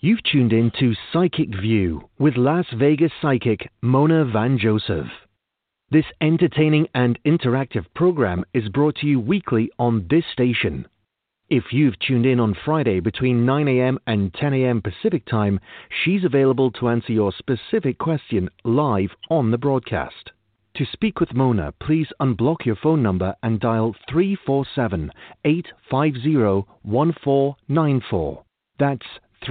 You've tuned in to Psychic View with Las Vegas psychic Mona Van Joseph. This entertaining and interactive program is brought to you weekly on this station. If you've tuned in on Friday between 9 a.m. and 10 a.m. Pacific Time, she's available to answer your specific question live on the broadcast. To speak with Mona, please unblock your phone number and dial 347-850-1494. That's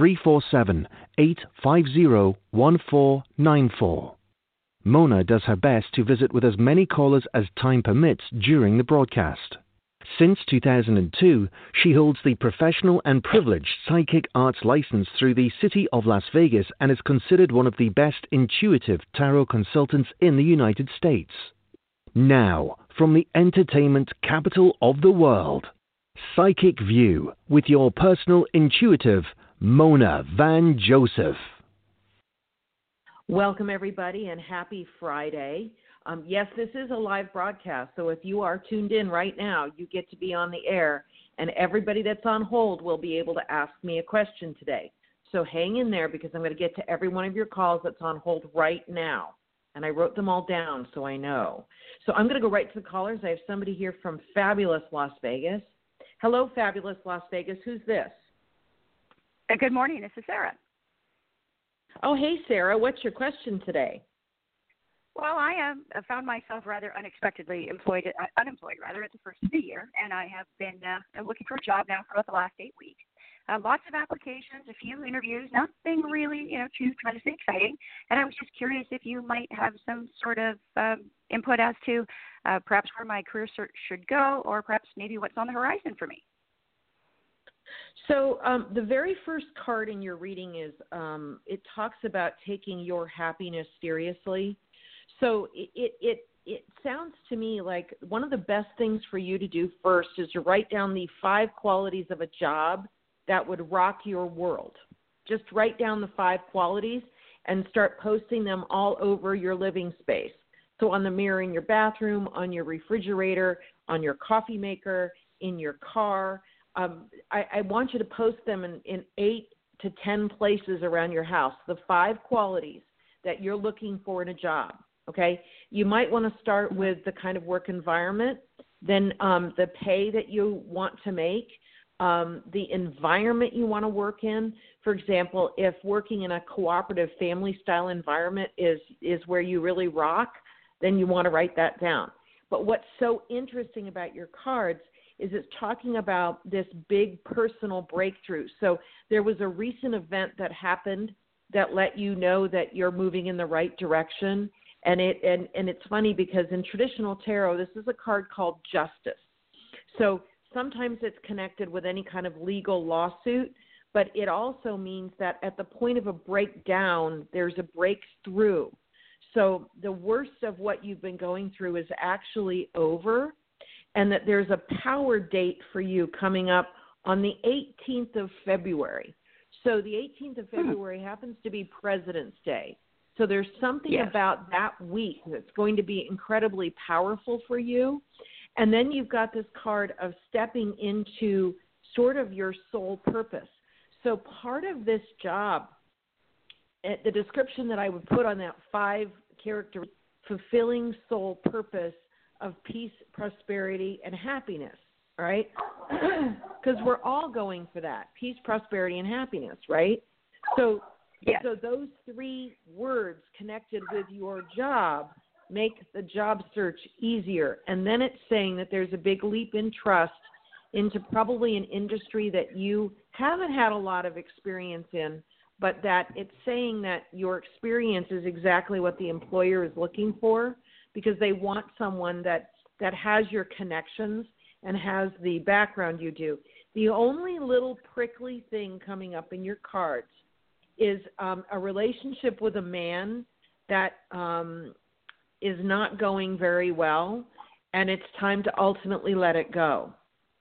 347-850-1494. Mona does her best to visit with as many callers as time permits during the broadcast. Since 2002, she holds the Professional and Privileged Psychic Arts license through the City of Las Vegas and is considered one of the best intuitive tarot consultants in the United States. Now, from the entertainment capital of the world, Psychic View with your personal intuitive, Mona Van Joseph. Welcome, everybody, and happy Friday. Yes, this is a live broadcast, so if you are tuned in right now, you get to be on the air, and everybody that's on hold will be able to ask me a question today. So hang in there because I'm going to get to every one of your calls that's on hold right now, and I wrote them all down so I know. So I'm going to go right to the callers. I have somebody here from fabulous Las Vegas. Hello, fabulous Las Vegas. Who's this? Good morning. This is Sarah. Oh, hey, Sarah. What's your question today? Well, I found myself rather unexpectedly unemployed at the first of the year, and I have been looking for a job now for about the last 8 weeks. Lots of applications, a few interviews, nothing really, too tremendously exciting. And I was just curious if you might have some sort of input as to perhaps where my career search should go, or perhaps maybe what's on the horizon for me. So the very first card in your reading is it talks about taking your happiness seriously. So it sounds to me like one of the best things for you to do first is to write down the 5 qualities of a job that would rock your world. Just write down the 5 qualities and start posting them all over your living space. So on the mirror in your bathroom, on your refrigerator, on your coffee maker, in your car. I want you to post them in 8 to 10 places around your house, the 5 qualities that you're looking for in a job. Okay, you might want to start with the kind of work environment, then the pay that you want to make, the environment you want to work in. For example, if working in a cooperative family-style environment is where you really rock, then you want to write that down. But what's so interesting about your cards is it's talking about this big personal breakthrough. So there was a recent event that happened that let you know that you're moving in the right direction. And it's funny because in traditional tarot, this is a card called Justice. So sometimes it's connected with any kind of legal lawsuit, but it also means that at the point of a breakdown, there's a breakthrough. So the worst of what you've been going through is actually over, and that there's a power date for you coming up on the 18th of February. So the 18th of February happens to be President's Day. So there's something about that week that's going to be incredibly powerful for you. And then you've got this card of stepping into sort of your soul purpose. So part of this job, the description that I would put on that 5-character, fulfilling soul purpose of peace, prosperity, and happiness, right? Because we're all going for that, peace, prosperity, and happiness, right? So those 3 words connected with your job make the job search easier. And then it's saying that there's a big leap in trust into probably an industry that you haven't had a lot of experience in, but that it's saying that your experience is exactly what the employer is looking for, because they want someone that has your connections and has the background you do. The only little prickly thing coming up in your cards is a relationship with a man that is not going very well, and it's time to ultimately let it go.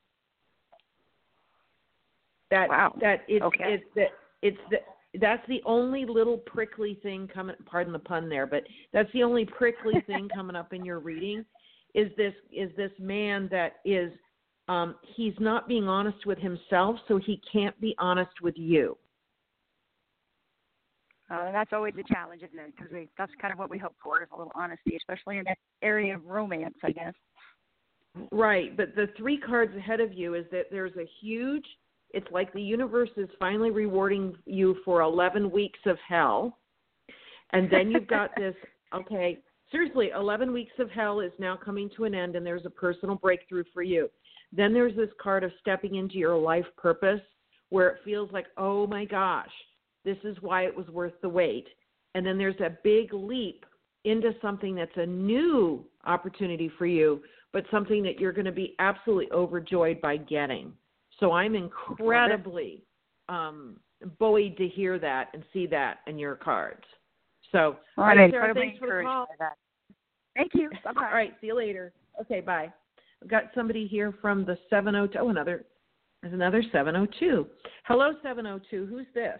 That's the only little prickly thing coming. Pardon the pun there, but that's the only prickly thing coming up in your reading. Is this man that is he's not being honest with himself, so he can't be honest with you. And that's always a challenge, isn't it? Because that's kind of what we hope for, is a little honesty, especially in that area of romance, I guess. Right, but the 3 cards ahead of you is that there's a huge, it's like the universe is finally rewarding you for 11 weeks of hell. And then you've got this, okay, seriously, 11 weeks of hell is now coming to an end, and there's a personal breakthrough for you. Then there's this card of stepping into your life purpose, where it feels like, oh my gosh, this is why it was worth the wait. And then there's a big leap into something that's a new opportunity for you, but something that you're going to be absolutely overjoyed by getting. So I'm incredibly buoyed to hear that and see that in your cards. So, all right, Sarah, thanks for the call. Thank you. Bye-bye. All right, see you later. Okay, bye. I've got somebody here from the 702. Oh, there's another 702. Hello, 702. Who's this?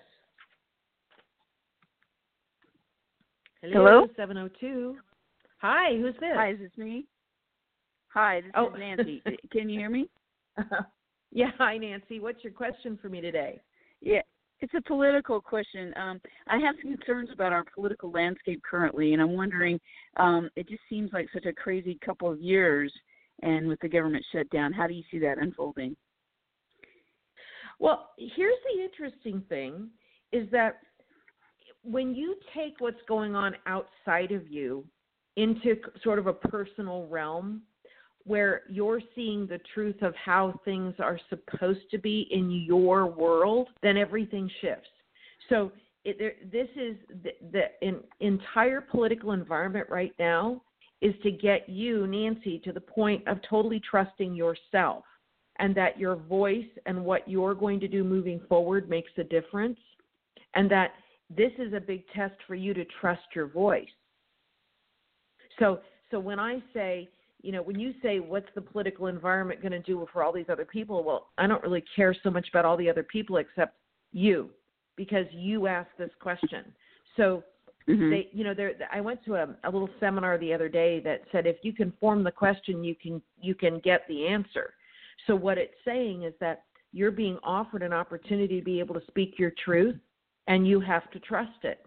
Hello? 702. Hi, who's this? Hi, is this me? Hi, this is Nancy. Can you hear me? Yeah, hi, Nancy. What's your question for me today? Yeah, it's a political question. I have some concerns about our political landscape currently, and I'm wondering, it just seems like such a crazy couple of years, and with the government shutdown, how do you see that unfolding? Well, here's the interesting thing, is that when you take what's going on outside of you into sort of a personal realm, where you're seeing the truth of how things are supposed to be in your world, then everything shifts. So this is the entire political environment right now is to get you, Nancy, to the point of totally trusting yourself, and that your voice and what you're going to do moving forward makes a difference, and that this is a big test for you to trust your voice. So when I say, when you say, what's the political environment going to do for all these other people? Well, I don't really care so much about all the other people except you, because you asked this question. So I went to a little seminar the other day that said, if you can form the question, you can get the answer. So what it's saying is that you're being offered an opportunity to be able to speak your truth, and you have to trust it.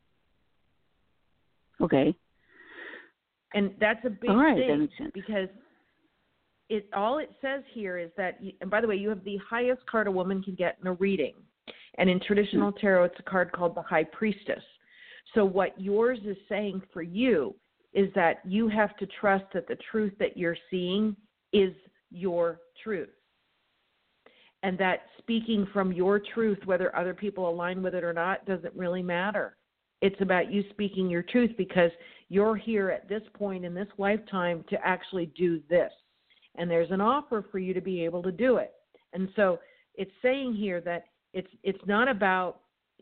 Okay. And that's a big thing, because all it says here is that, and by the way, you have the highest card a woman can get in a reading. And in traditional tarot, it's a card called the High Priestess. So what yours is saying for you is that you have to trust that the truth that you're seeing is your truth. And that speaking from your truth, whether other people align with it or not, doesn't really matter. It's about you speaking your truth, because you're here at this point in this lifetime to actually do this. And there's an offer for you to be able to do it. And so it's saying here that it's not about,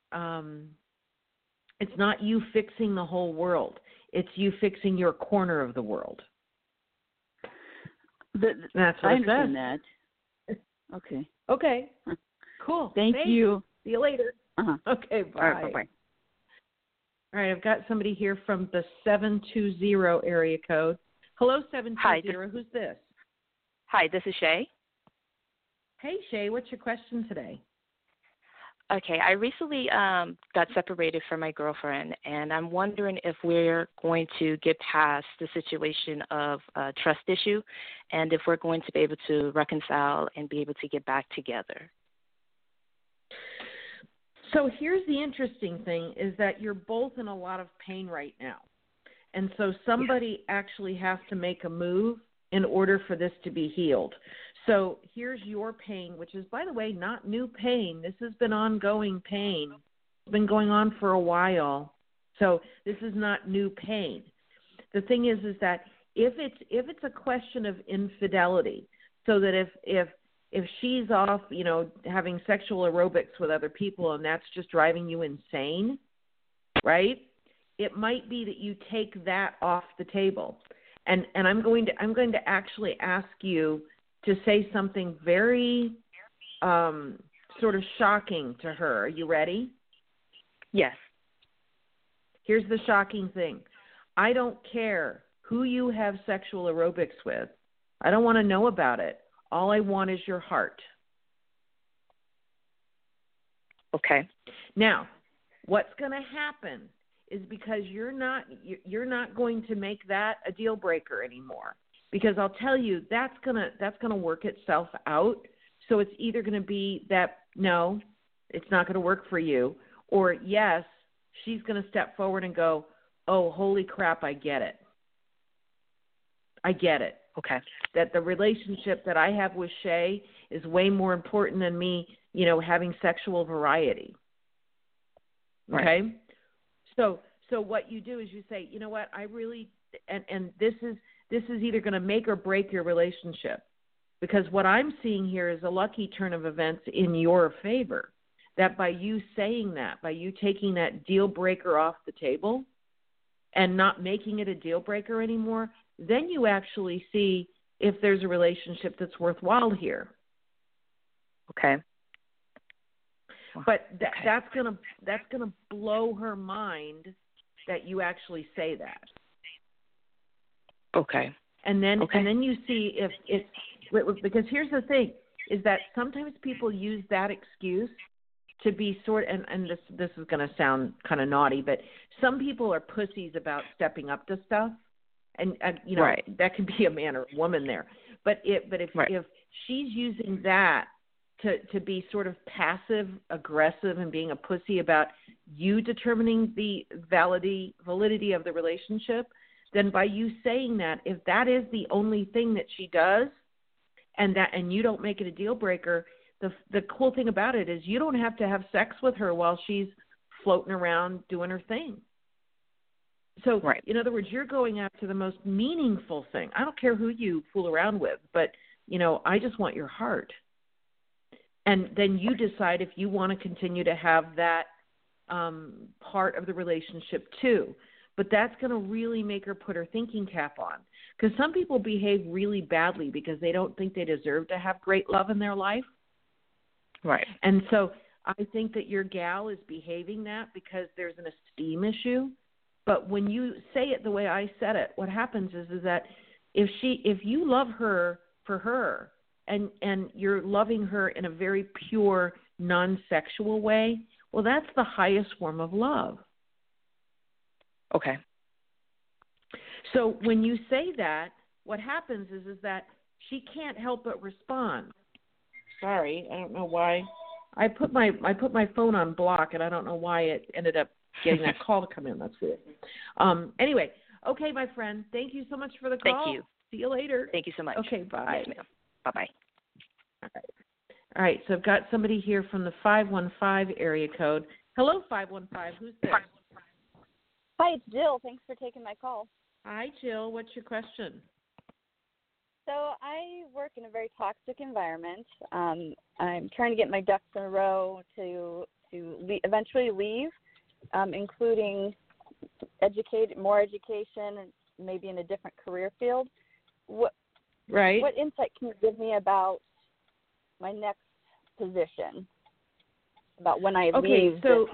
it's not you fixing the whole world. It's you fixing your corner of the world. That's what I it says. understand that. Okay. Okay. Cool. Thank you. See you later. Uh-huh. Okay, bye. All right, bye-bye. All right, I've got somebody here from the 720 area code. Hello, 720. Hi, who's this? Hi, this is Shay. Hey, Shay, what's your question today? Okay, I recently got separated from my girlfriend, and I'm wondering if we're going to get past the situation of a trust issue, and if we're going to be able to reconcile and be able to get back together. So here's the interesting thing, is that you're both in a lot of pain right now. And so somebody actually has to make a move in order for this to be healed. So here's your pain, which is, by the way, not new pain. This has been ongoing pain. It's been going on for a while. So this is not new pain. The thing is that if it's a question of infidelity, so that if she's off, having sexual aerobics with other people, and that's just driving you insane, right? It might be that you take that off the table. And I'm going to actually ask you to say something very sort of shocking to her. Are you ready? Yes. Here's the shocking thing. I don't care who you have sexual aerobics with. I don't want to know about it. All I want is your heart. Okay. Now, What's going to happen is because you're not going to make that a deal breaker anymore. Because I'll tell you, that's gonna work itself out. So it's either going to be that no, it's not going to work for you, or yes, she's going to step forward and go, oh, holy crap, I get it. Okay. That the relationship that I have with Shay is way more important than me, having sexual variety. Okay? Right. So what you do is you say, you know what, I really, and this is either going to make or break your relationship, because what I'm seeing here is a lucky turn of events in your favor, that by you saying that, by you taking that deal breaker off the table and not making it a deal breaker anymore, then you actually see if there's a relationship that's worthwhile here. Okay. But that's gonna blow her mind that you actually say that. Okay. And then you see if it's, because here's the thing, is that sometimes people use that excuse to be and this is going to sound kind of naughty, but some people are pussies about stepping up to stuff, and right. That could be a man or a woman there. But if she's using that to be sort of passive aggressive and being a pussy about you determining the validity of the relationship, then by you saying that, if that is the only thing that she does, and you don't make it a deal breaker, the cool thing about it is you don't have to have sex with her while she's floating around doing her thing. So, right. In other words, you're going after the most meaningful thing. I don't care who you fool around with, but, I just want your heart. And then you decide if you want to continue to have that part of the relationship too. But that's going to really make her put her thinking cap on. Because some people behave really badly because they don't think they deserve to have great love in their life. Right. And so I think that your gal is behaving that because there's an esteem issue. But when you say it the way I said it, what happens is that if you love her for her and you're loving her in a very pure, non-sexual way, well, that's the highest form of love. Okay. So when you say that, what happens is that she can't help but respond. Sorry, I don't know why. I put my phone on block, and I don't know why it ended up getting that call to come in. That's weird. Anyway, okay, my friend, thank you so much for the call. Thank you. See you later. Thank you so much. Okay, bye. Yes, ma'am. Bye-bye. All right, so I've got somebody here from the 515 area code. Hello, 515. Who's this? Hi, it's Jill. Thanks for taking my call. Hi, Jill. What's your question? So I work in a very toxic environment. I'm trying to get my ducks in a row to eventually leave, including more education, and maybe in a different career field. What insight can you give me about my next position, about when I leave? Okay, so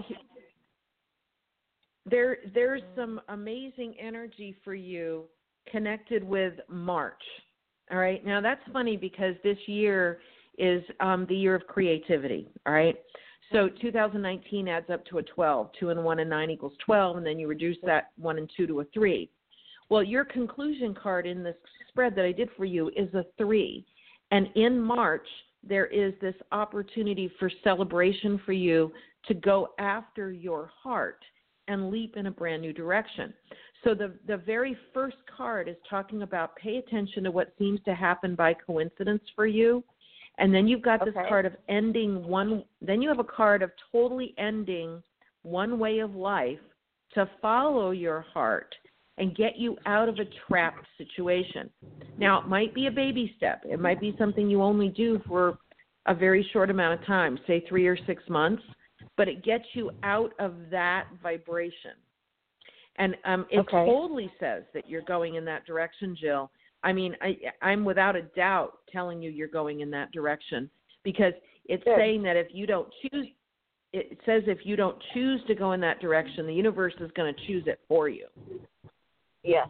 there's some amazing energy for you connected with March. All right. Now that's funny because this year is the year of creativity. All right. So 2019 adds up to a 12. 2 and 1 and 9 equals 12, and then you reduce that 1 and 2 to a 3. Well, your conclusion card in this spread that I did for you is a 3. And in March, there is this opportunity for celebration for you to go after your heart and leap in a brand new direction. So the very first card is talking about pay attention to what seems to happen by coincidence for you. And then you've got this card of ending one, then you have a card of totally ending one way of life to follow your heart and get you out of a trapped situation. Now, it might be a baby step. It might be something you only do for a very short amount of time, say 3 or 6 months, but it gets you out of that vibration. And it totally says that you're going in that direction, Jill. I mean, I'm without a doubt telling you you're going in that direction because it's saying that if you don't choose, it says if you don't choose to go in that direction, the universe is going to choose it for you. Yes.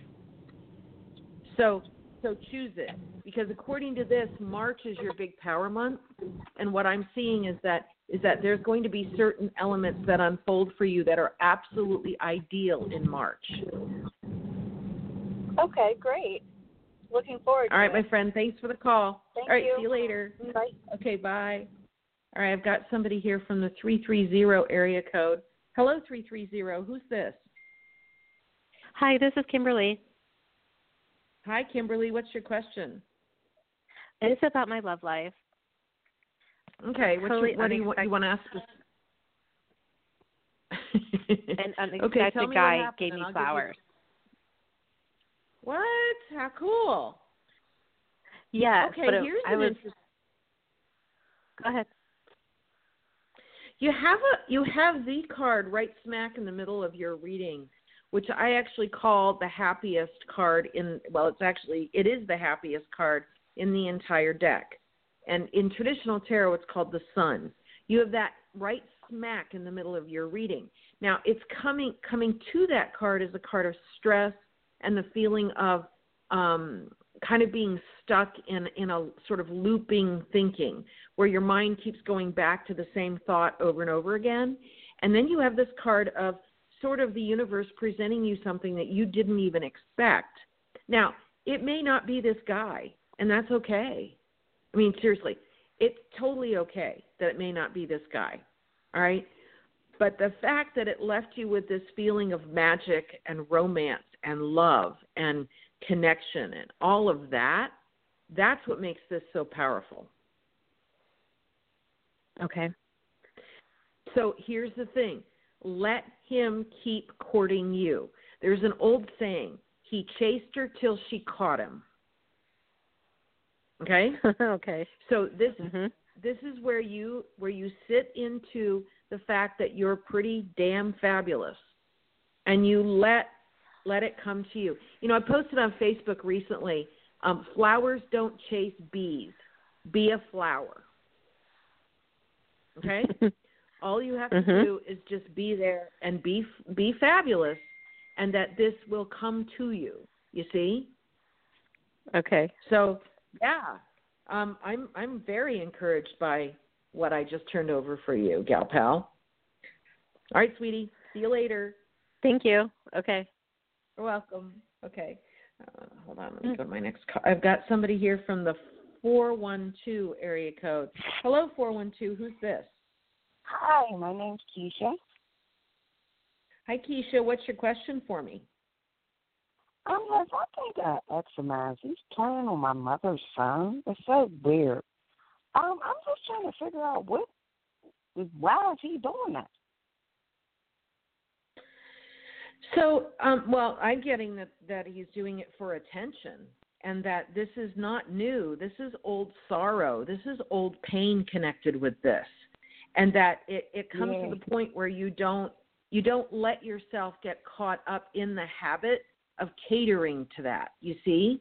So choose it because according to this, March is your big power month. And what I'm seeing is that is that there's going to be certain elements that unfold for you that are absolutely ideal in March. Okay, great. Looking forward to it. All right, my friend, thanks for the call. Thank All right, you. see you later. Bye. Okay, bye. All right, I've got somebody here from the 330 area code. Hello, 330. Who's this? Hi, this is Kimberly. Hi, Kimberly. What's your question? It's about my love life. Okay, what do you want to ask us? An unexpected guy gave me flowers. What? How cool. Yeah. Okay, here's Go ahead. You have the card right smack in the middle of your reading, which I actually call the happiest card it is the happiest card in the entire deck. And in traditional tarot, it's called the Sun. You have that right smack in the middle of your reading. Now, it's coming to that card is a card of stress and the feeling of kind of being stuck in a sort of looping thinking where your mind keeps going back to the same thought over and over again. And then you have this card of sort of the universe presenting you something that you didn't even expect. Now, it may not be this guy, and that's okay. I mean, seriously, it's totally okay that it may not be this guy, all right? But the fact that it left you with this feeling of magic and romance and love and connection and all of that, that's what makes this so powerful. Okay. So here's the thing. Let him keep courting you. There's an old saying, he chased her till she caught him. Okay? Okay. So this is where you sit into the fact that you're pretty damn fabulous and you let it come to you. You know, I posted on Facebook recently, flowers don't chase bees. Be a flower. Okay? All you have to do is just be there and be fabulous, and that this will come to you. You see? Okay. So, yeah, I'm very encouraged by what I just turned over for you, gal pal. All right, sweetie. See you later. Thank you. Okay. You're welcome. Okay. Hold on. Let me go to my next call. I've got somebody here from the 412 area code. Hello, 412. Who's this? Hi, my name's Keisha. Hi, Keisha. What's your question for me? I think that exercise, he's playing on my mother's phone. It's so weird. I'm just trying to figure out why is he doing that? So, well, I'm getting that he's doing it for attention and that this is not new. This is old sorrow. This is old pain connected with this. And that it comes to the point where you don't let yourself get caught up in the habit of catering to that. You see?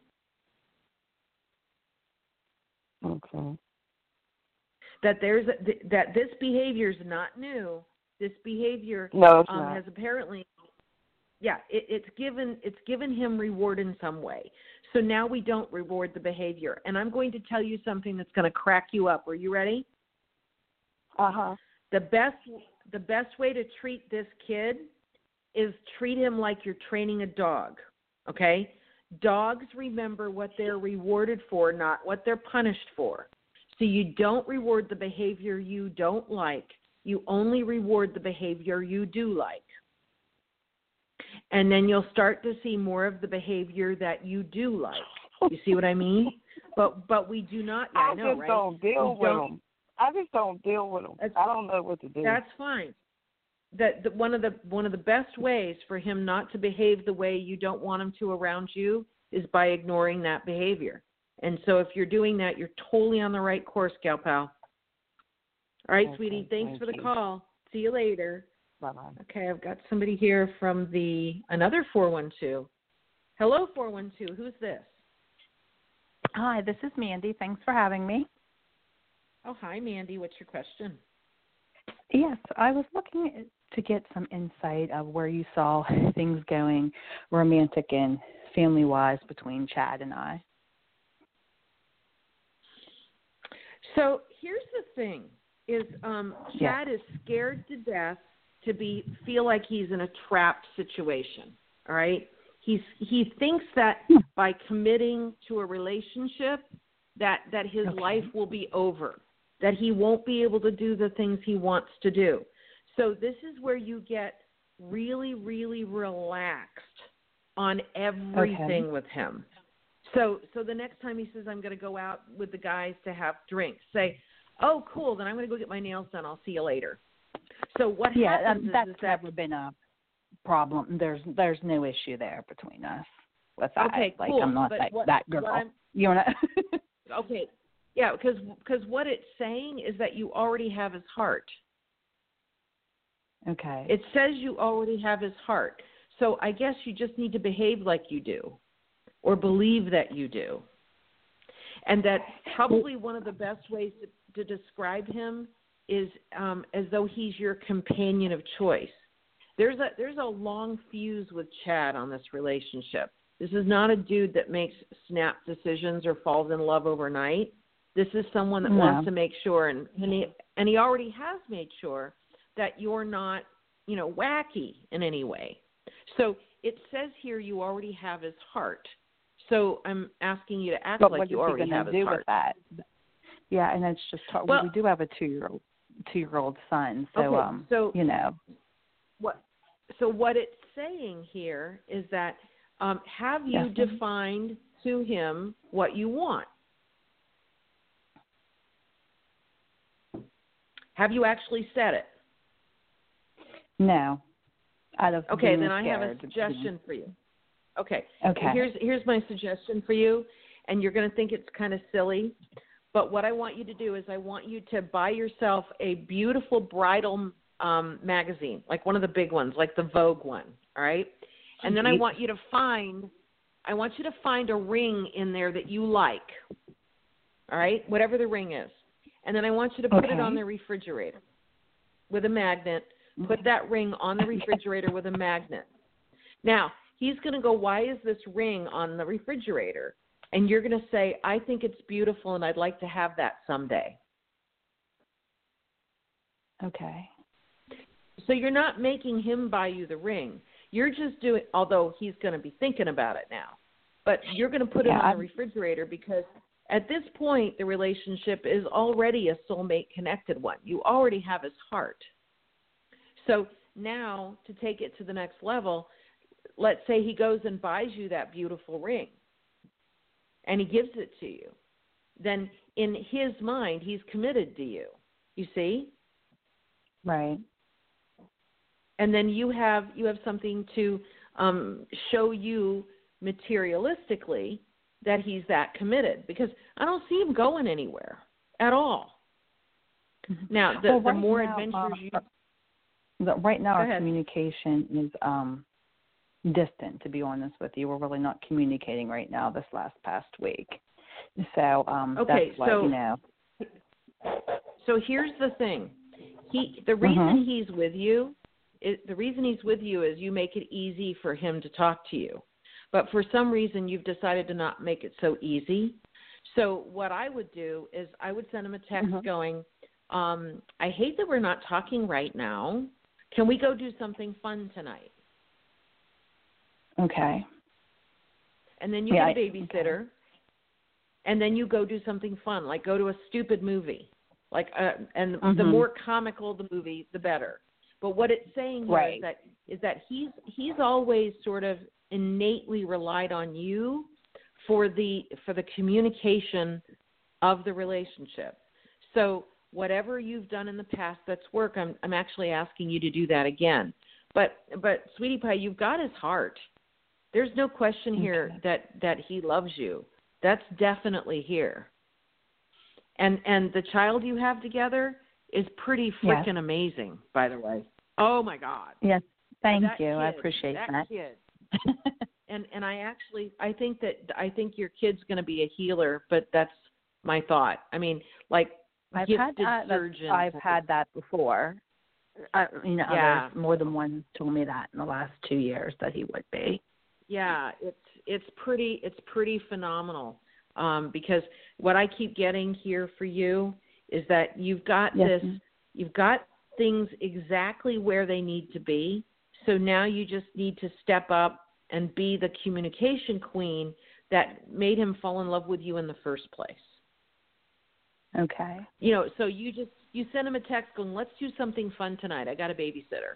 Okay. That that this behavior is not new. This behavior has apparently, it's given him reward in some way. So now we don't reward the behavior. And I'm going to tell you something that's going to crack you up. Are you ready? Uh-huh. The best way to treat this kid is treat him like you're training a dog, okay? Dogs remember what they're rewarded for, not what they're punished for. So you don't reward the behavior you don't like. You only reward the behavior you do like. And then you'll start to see more of the behavior that you do like. You see what I mean? But we do not. Yeah, I know, right? Don't deal with them. I just don't deal with them. I don't know what to do. That's fine. One of the best ways for him not to behave the way you don't want him to around you is by ignoring that behavior. And so if you're doing that, you're totally on the right course, gal pal. All right, sweetie. Thanks for the call. See you later. Bye-bye. Okay, I've got somebody here from another 412. Hello, 412. Who's this? Hi, this is Mandy. Thanks for having me. Oh, hi, Mandy. What's your question? Yes, I was looking to get some insight of where you saw things going romantic and family-wise between Chad and I. So here's the thing. Chad is scared to death to feel like he's in a trapped situation. All right? He thinks that by committing to a relationship that his life will be over, that he won't be able to do the things he wants to do. So this is where you get really, really relaxed on everything with him. So the next time he says, I'm going to go out with the guys to have drinks, say, oh, cool, then I'm going to go get my nails done. I'll see you later. So what happens that's is that never been a problem. There's no issue there between us with that. Okay, like, cool. I'm not that girl. You know? Okay. Yeah, because what it's saying is that you already have his heart. Okay. It says you already have his heart. So I guess you just need to behave like you do or believe that you do. And that probably one of the best ways to describe him is as though he's your companion of choice. There's a long fuse with Chad on this relationship. This is not a dude that makes snap decisions or falls in love overnight. This is someone that wants to make sure, and he already has made sure that you're not, wacky in any way. So it says here you already have his heart. So I'm asking you to act like you already have his heart. With that? Yeah, and it's just we do have a two-year-old son. So what it's saying here is that have you defined to him what you want? Have you actually said it? No. Okay, then I have a suggestion for you. Okay. Here's my suggestion for you, and you're going to think it's kind of silly, but what I want you to do is I want you to buy yourself a beautiful bridal magazine, like one of the big ones, like the Vogue one, all right? And then I want you to find a ring in there that you like, all right, whatever the ring is. And then I want you to put it on the refrigerator with a magnet. Put that ring on the refrigerator with a magnet. Now, he's going to go, why is this ring on the refrigerator? And you're going to say, I think it's beautiful and I'd like to have that someday. Okay. So you're not making him buy you the ring. You're just doing, although he's going to be thinking about it now, but you're going to put it on the refrigerator because at this point, the relationship is already a soulmate connected one. You already have his heart. So now to take it to the next level, let's say he goes and buys you that beautiful ring and he gives it to you. Then in his mind, he's committed to you. You see? Right. And then you have something to show you materialistically that he's that committed, because I don't see him going anywhere at all. Now, the more adventures you... Right now, our communication is distant, to be honest with you. We're really not communicating right now this past week. So that's why, So here's the thing. The reason he's with you is you make it easy for him to talk to you. But for some reason, you've decided to not make it so easy. So what I would do is I would send him a text going, I hate that we're not talking right now. Can we go do something fun tonight? Okay. And then you get a babysitter, and then you go do something fun, like go to a stupid movie. And the more comical the movie, the better. But what it's saying here is that he's always sort of innately relied on you for the communication of the relationship. So whatever you've done in the past that's work, I'm actually asking you to do that again. But Sweetie Pie, you've got his heart. There's no question here that he loves you. That's definitely here. And the child you have together is pretty freaking amazing, by the way. Oh my God. Yes, thank you. I appreciate that. Kid. And I think your kid's going to be a healer, but that's my thought. I mean, like I've had that before. Others, more than one told me that in the last 2 years that he would be. Yeah, it's pretty phenomenal. Because what I keep getting here for you is that you've got you've got things exactly where they need to be. So now you just need to step up and be the communication queen that made him fall in love with you in the first place. Okay. So you send him a text going, let's do something fun tonight. I got a babysitter.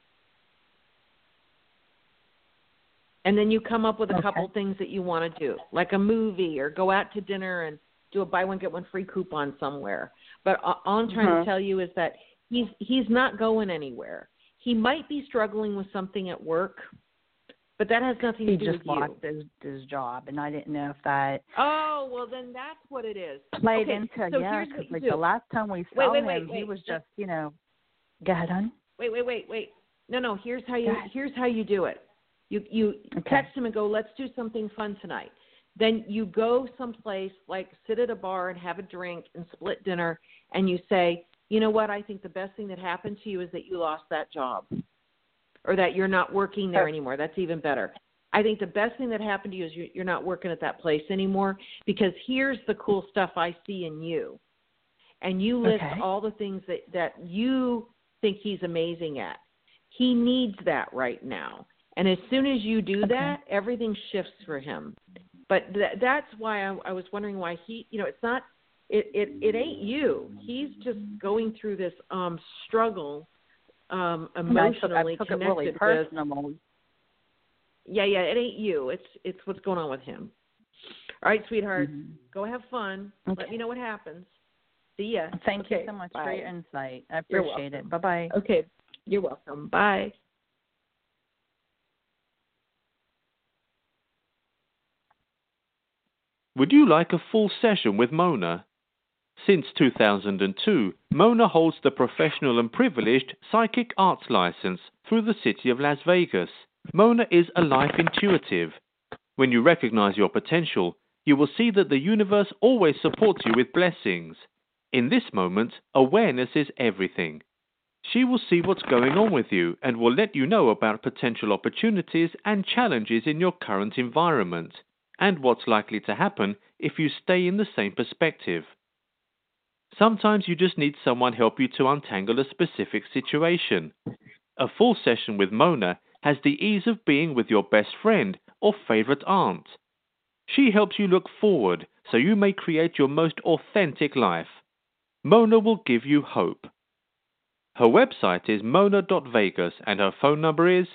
And then you come up with a couple things that you want to do, like a movie or go out to dinner and do a buy one, get one free coupon somewhere. But all I'm trying to tell you is that he's not going anywhere. He might be struggling with something at work, but that has nothing to do with you. He just lost his job, and I didn't know if that... Oh, well, then that's what it is. Played into, because the last time we saw him, he was just, go ahead, honey. Wait. No, here's how you do it. You text him and go, let's do something fun tonight. Then you go someplace, like sit at a bar and have a drink and split dinner, and you say, you know what, I think the best thing that happened to you is that you lost that job or that you're not working there anymore. That's even better. I think the best thing that happened to you is you're not working at that place anymore, because here's the cool stuff I see in you. And you list all the things that you think he's amazing at. He needs that right now. And as soon as you do that, everything shifts for him. But that's why I was wondering why he, it's not, it ain't you. He's just going through this struggle emotionally. I took it really personal. Yeah, it ain't you. It's what's going on with him. All right, sweetheart, go have fun. Okay. Let me know what happens. See ya. Thank you so much for your insight. I appreciate it. Bye-bye. Okay, you're welcome. Bye. Would you like a full session with Mona? Since 2002, Mona holds the professional and privileged psychic arts license through the city of Las Vegas. Mona is a life intuitive. When you recognize your potential, you will see that the universe always supports you with blessings. In this moment, awareness is everything. She will see what's going on with you and will let you know about potential opportunities and challenges in your current environment, and what's likely to happen if you stay in the same perspective. Sometimes you just need someone help you to untangle a specific situation. A full session with Mona has the ease of being with your best friend or favorite aunt. She helps you look forward so you may create your most authentic life. Mona will give you hope. Her website is mona.vegas and her phone number is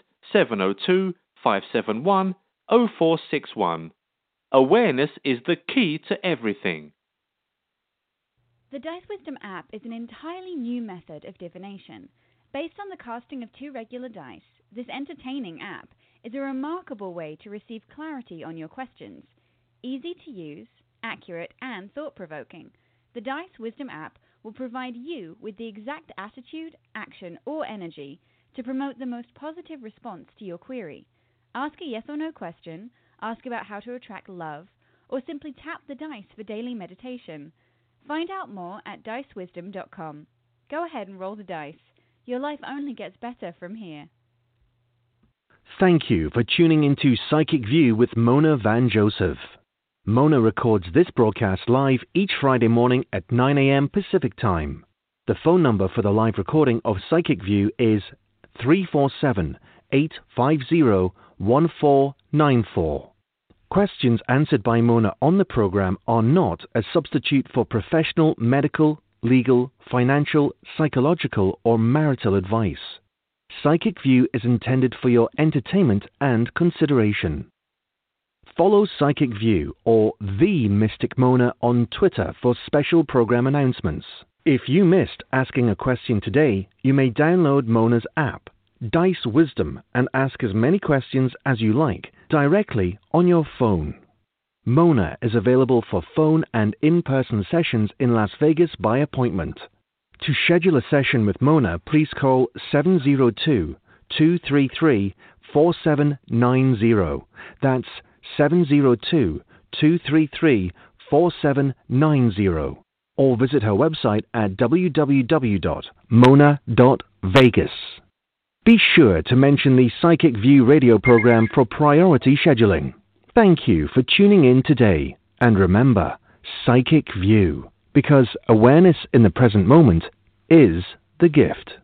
702-571-0461. Awareness is the key to everything. The Dice Wisdom app is an entirely new method of divination. Based on the casting of two regular dice, this entertaining app is a remarkable way to receive clarity on your questions. Easy to use, accurate, and thought-provoking, the Dice Wisdom app will provide you with the exact attitude, action, or energy to promote the most positive response to your query. Ask a yes or no question, ask about how to attract love, or simply tap the dice for daily meditation. Find out more at dicewisdom.com. Go ahead and roll the dice. Your life only gets better from here. Thank you for tuning into Psychic View with Mona Van Joseph. Mona records this broadcast live each Friday morning at 9 a.m. Pacific Time. The phone number for the live recording of Psychic View is 347-850-1494. Questions answered by Mona on the program are not a substitute for professional, medical, legal, financial, psychological, or marital advice. Psychic View is intended for your entertainment and consideration. Follow Psychic View or The Mystic Mona on Twitter for special program announcements. If you missed asking a question today, you may download Mona's app, Dice Wisdom, and ask as many questions as you like directly on your phone. Mona is available for phone and in-person sessions in Las Vegas by appointment. To schedule a session with Mona, please call 702-233-4790. That's 702-233-4790. Or visit her website at www.mona.vegas. Be sure to mention the Psychic View radio program for priority scheduling. Thank you for tuning in today. And remember, Psychic View. because awareness in the present moment is the gift.